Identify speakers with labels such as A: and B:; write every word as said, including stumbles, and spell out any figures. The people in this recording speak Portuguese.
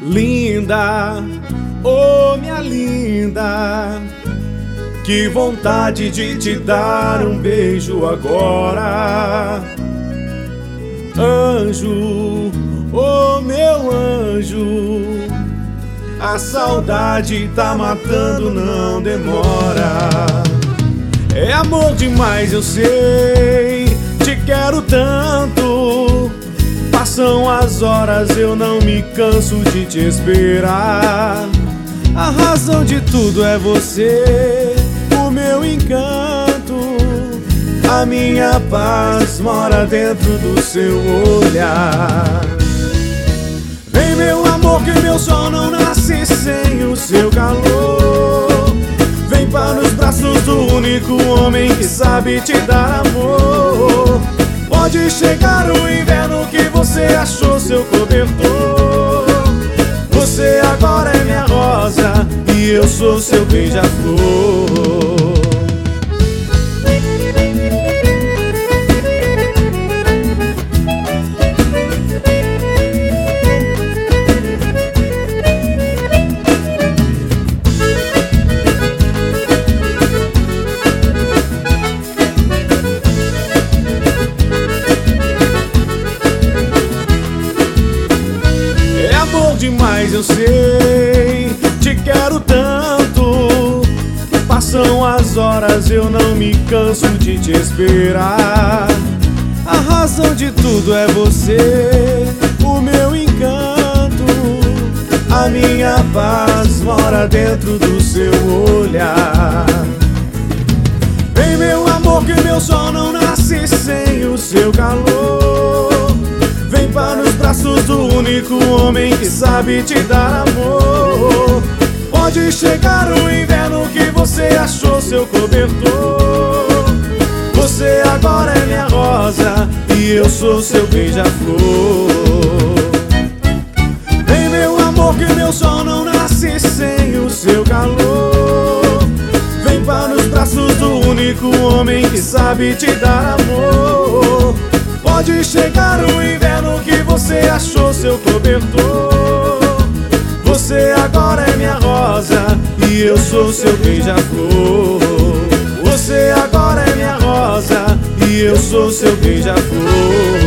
A: Linda, oh minha linda, que vontade de te dar um beijo agora. Anjo, oh meu anjo, a saudade tá matando, não demora. É amor demais, eu sei, te quero tanto. Passam as horas, eu não me canso de te esperar. A razão de tudo é você, o meu encanto. A minha paz mora dentro do seu olhar. Vem meu amor, que meu sol não nasce sem o seu calor. Vem para os braços do único homem que sabe te dar amor. Pode chegar o inverno que você achou seu cobertor. Você agora é minha rosa e eu sou seu beija-flor. Demais, eu sei, te quero tanto. Passam as horas, eu não me canso de te esperar. A razão de tudo é você, o meu encanto. A minha paz mora dentro do seu olhar. Vem meu amor, que meu sol não nasce sem o seu calor. Vem para os braços do único homem que sabe te dar amor. Pode chegar o inverno que você achou seu cobertor. Você agora é minha rosa e eu sou seu beija-flor. Vem meu amor, que meu sol não nasce sem o seu calor. Vem para os braços do único homem que sabe te dar amor. Pode chegar o inverno que você achou seu cobertor. Você agora é minha rosa e eu sou seu beija-flor. Você agora é minha rosa e eu sou seu beija-flor.